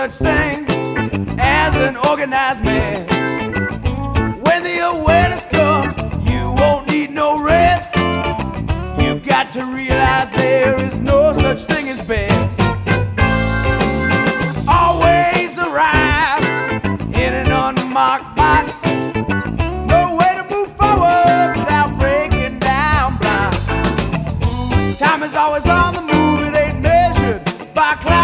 such thing as an organized mess. When the awareness